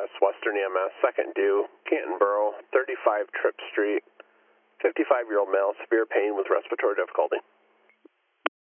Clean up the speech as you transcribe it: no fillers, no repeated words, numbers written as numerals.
Northwest Western EMS, second due, Canton Borough, 35 Tripp Street, 55-year-old male, severe pain with respiratory difficulty.